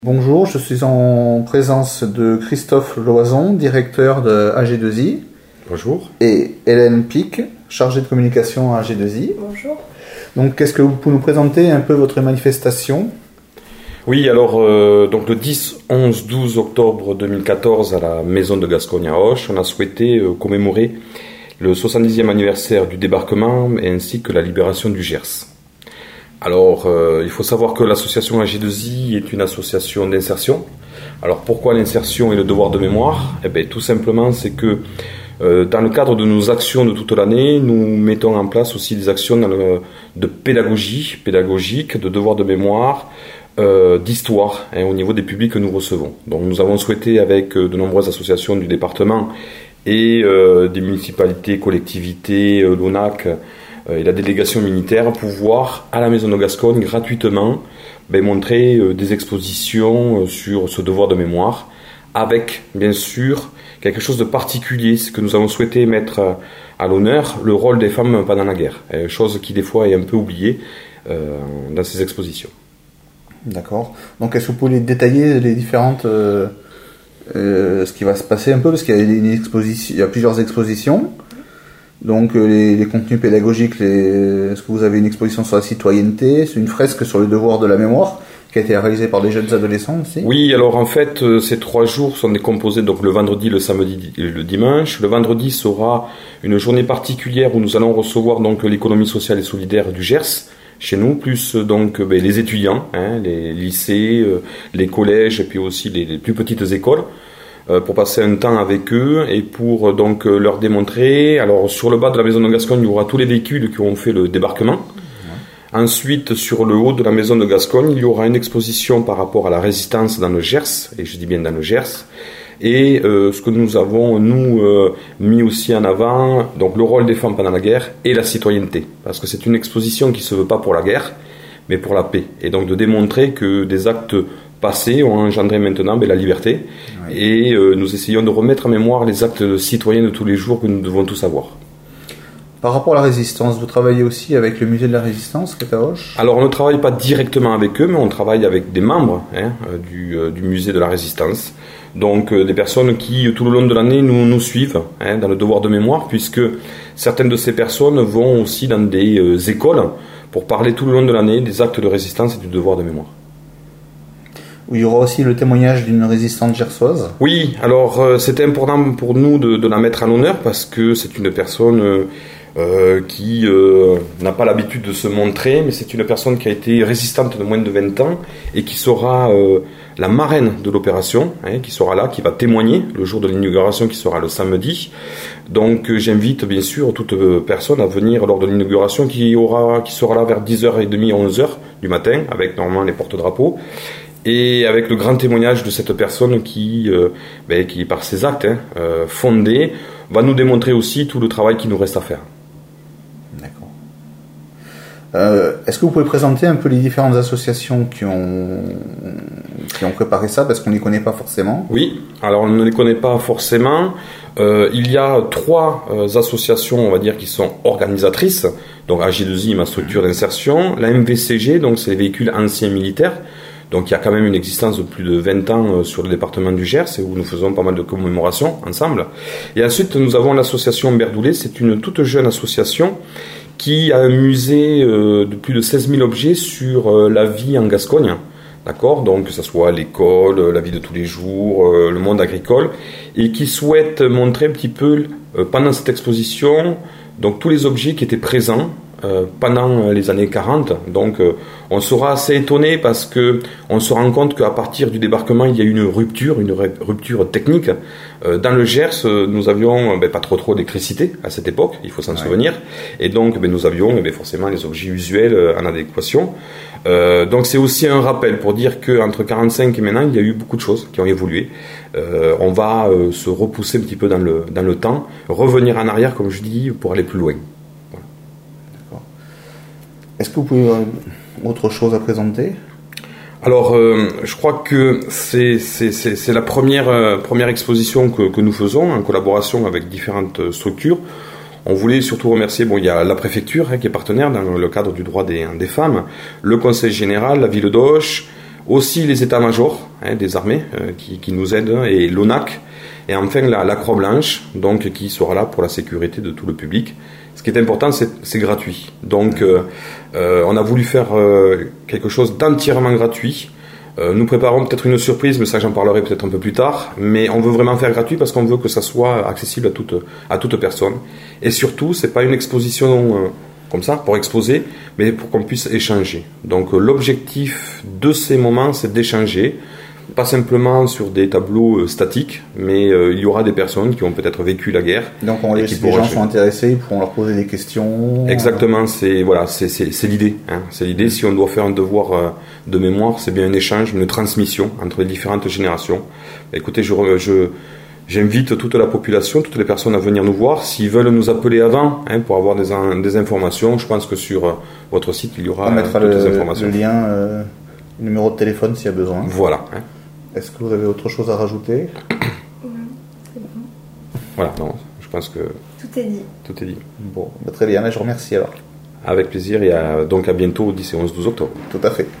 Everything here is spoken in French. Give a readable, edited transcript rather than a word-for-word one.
Bonjour, je suis en présence de Christophe Loison, directeur de AG2I. Bonjour. Et Hélène Pic, chargée de communication à AG2I. Bonjour. Donc, qu'est-ce que vous pouvez nous présenter un peu votre manifestation? Oui, alors donc le 10, 11, 12 octobre 2014 à la Maison de Gascogne à Auch, on a souhaité commémorer le 70e anniversaire du débarquement ainsi que la libération du Gers. Alors, il faut savoir que l'association AG2I est une association d'insertion. Alors, pourquoi l'insertion et le devoir de mémoire? Eh bien, tout simplement, c'est que dans le cadre de nos actions de toute l'année, nous mettons en place aussi des actions de pédagogique, de devoir de mémoire, d'histoire au niveau des publics que nous recevons. Donc, nous avons souhaité, avec de nombreuses associations du département et des municipalités, collectivités, l'ONAC, et la délégation militaire, pouvoir à la Maison de Gascogne gratuitement montrer des expositions sur ce devoir de mémoire, avec bien sûr quelque chose de particulier, ce que nous avons souhaité mettre à l'honneur, le rôle des femmes pendant la guerre, chose qui des fois est un peu oubliée dans ces expositions. D'accord. Donc, est-ce que vous pouvez détailler les différentes ce qui va se passer un peu, parce qu'il y a il y a plusieurs expositions. Donc les contenus pédagogiques, est-ce que vous avez une exposition sur la citoyenneté, c'est une fresque sur le devoir de la mémoire qui a été réalisée par des jeunes adolescents aussi? Oui, alors en fait, ces 3 jours sont décomposés donc le vendredi, le samedi et le dimanche. Le vendredi sera une journée particulière où nous allons recevoir donc l'économie sociale et solidaire du Gers chez nous, plus donc les étudiants, les lycées, les collèges et puis aussi les plus petites écoles, pour passer un temps avec eux et pour donc leur démontrer. Alors sur le bas de la Maison de Gascogne, il y aura tous les véhicules qui ont fait le débarquement. Ensuite, sur le haut de la Maison de Gascogne, il y aura une exposition par rapport à la résistance dans le Gers, et je dis bien dans le Gers. Et ce que nous avons, mis aussi en avant, donc le rôle des femmes pendant la guerre et la citoyenneté. Parce que c'est une exposition qui ne se veut pas pour la guerre, mais pour la paix. Et donc de démontrer que des actes passés ont engendré maintenant la liberté. Oui. Et nous essayons de remettre en mémoire les actes citoyens de tous les jours que nous devons tous avoir. Par rapport à la résistance, vous travaillez aussi avec le musée de la résistance qui est à Auch? Alors on ne travaille pas directement avec eux, mais on travaille avec des membres du musée de la résistance. Donc des personnes qui tout le long de l'année nous suivent dans le devoir de mémoire, puisque certaines de ces personnes vont aussi dans des écoles pour parler tout le long de l'année des actes de résistance et du devoir de mémoire. Il y aura aussi le témoignage d'une résistante gersoise. Oui, alors c'était important pour nous de la mettre à l'honneur parce que c'est une personne qui n'a pas l'habitude de se montrer, mais c'est une personne qui a été résistante de moins de 20 ans et qui sera la marraine de l'opération, qui sera là, qui va témoigner le jour de l'inauguration qui sera le samedi. Donc j'invite bien sûr toute personne à venir lors de l'inauguration qui sera là vers 10h30, 11h du matin, avec normalement les porte-drapeaux. Et avec le grand témoignage de cette personne qui par ses actes fondés, va nous démontrer aussi tout le travail qu'il nous reste à faire. D'accord. Est-ce que vous pouvez présenter un peu les différentes associations qui ont préparé ça, parce qu'on ne les connaît pas forcément? Oui, alors on ne les connaît pas forcément. Il y a 3 associations, on va dire, qui sont organisatrices. Donc AG2I, ma structure d'insertion. La MVCG, donc c'est les véhicules anciens militaires. Donc il y a quand même une existence de plus de 20 ans sur le département du Gers où nous faisons pas mal de commémorations ensemble. Et ensuite nous avons l'association Berdoulet, c'est une toute jeune association qui a un musée de plus de 16 000 objets sur la vie en Gascogne. D'accord, donc que ce soit l'école, la vie de tous les jours, le monde agricole, et qui souhaite montrer un petit peu pendant cette exposition donc tous les objets qui étaient présents pendant les années 40. Donc on sera assez étonné parce que on se rend compte qu'à partir du débarquement il y a eu une rupture technique. Dans le Gers nous avions pas trop d'électricité à cette époque, il faut s'en souvenir, et donc nous avions forcément les objets usuels en adéquation. Donc c'est aussi un rappel pour dire qu'entre 45 et maintenant il y a eu beaucoup de choses qui ont évolué. On va se repousser un petit peu dans le temps, revenir en arrière comme je dis pour aller plus loin. Est-ce que vous pouvez autre chose à présenter? Alors, je crois que c'est la première exposition que nous faisons en collaboration avec différentes structures. On voulait surtout remercier, il y a la préfecture qui est partenaire dans le cadre du droit des femmes, le conseil général, la ville d'Auch, Aussi les états-majors des armées qui nous aident, et l'ONAC, et enfin la Croix-Blanche, donc qui sera là pour la sécurité de tout le public. Ce qui est important, c'est gratuit. Donc on a voulu faire quelque chose d'entièrement gratuit. Nous préparons peut-être une surprise, mais ça j'en parlerai peut-être un peu plus tard. Mais on veut vraiment faire gratuit parce qu'on veut que ça soit accessible à toute personne. Et surtout, c'est pas une exposition comme ça pour exposer, mais pour qu'on puisse échanger. Donc l'objectif de ces moments, c'est d'échanger, pas simplement sur des tableaux statiques, mais il y aura des personnes qui ont peut-être vécu la guerre. Donc si les gens sont intéressés, ils pourront leur poser des questions. Exactement, c'est l'idée. C'est l'idée. Si on doit faire un devoir de mémoire, c'est bien un échange, une transmission entre les différentes générations. Écoutez, j'invite toute la population, toutes les personnes à venir nous voir. S'ils veulent nous appeler avant pour avoir des informations, je pense que sur votre site, il y aura toutes les informations. Le lien, le numéro de téléphone s'il y a besoin. Voilà. Est-ce que vous avez autre chose à rajouter ? Non, c'est bon. Voilà, non, je pense que... Tout est dit. Tout est dit. Bon, très bien, je vous remercie alors. Avec plaisir, et donc à bientôt, 10 et 11-12 octobre. Tout à fait.